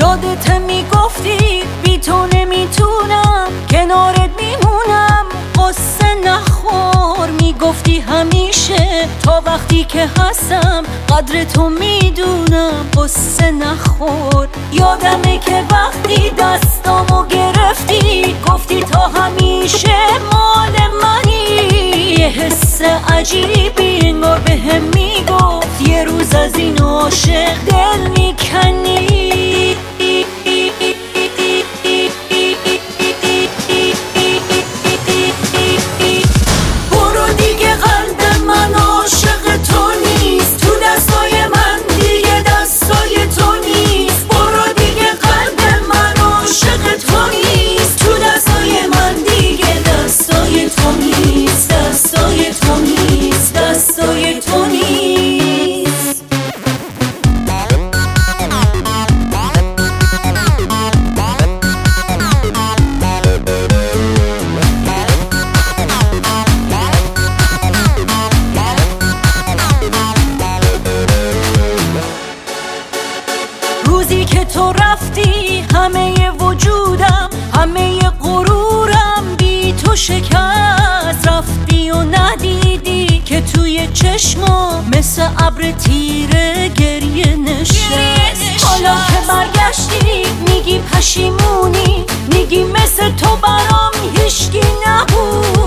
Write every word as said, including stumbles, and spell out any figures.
یادت میگفتی بی تو نمیتونم، کنارت میمونم قصه نخور. میگفتی همیشه تا وقتی که هستم قدر تو میدونم قصه نخور. یادمه که وقتی دستامو گرفتی گفتی تا همیشه مال منی. یه حس عجیبی انگار بهم میگفت یه روز از این عاشق دل میکنی. روزی که تو رفتی همه وجودم همه غرورم بی تو شکست. رفتی و ندیدی که توی چشما مثل ابر تیره گریه نشست. حالا که برگشتی میگی پشیمونی، میگی مثل تو برام هیچکی نبود.